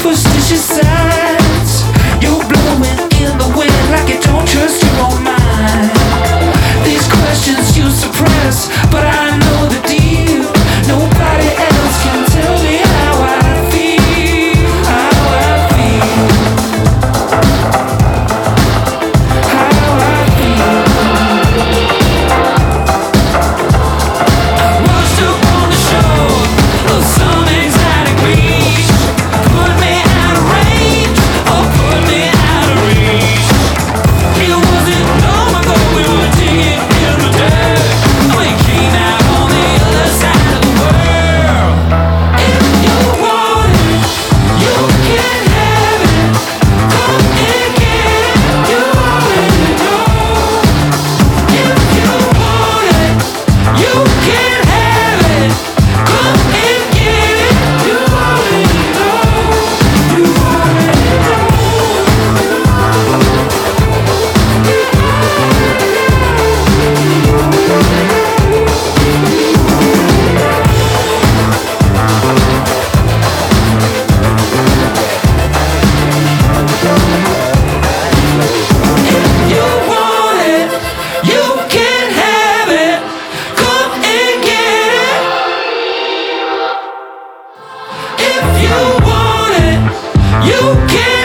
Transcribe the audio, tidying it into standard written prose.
superstitious signs. You're blowing in the wind like you don't trust your own mind. These questions you suppress, but I know the deal. Nobody else can tell me how I feel, how I feel, how I feel. I washed up on the shore of some exotic beach. Put me out of range, or put me out of reach. It wasn't long ago we were digging in the dirt. We came out on the other side of the world. If you want it, you can have it. Come and get it, you already know. If you want it, you can have it. Come and get it, you already know. You already If you want it, you can have it. Come and get it. If you want it, you can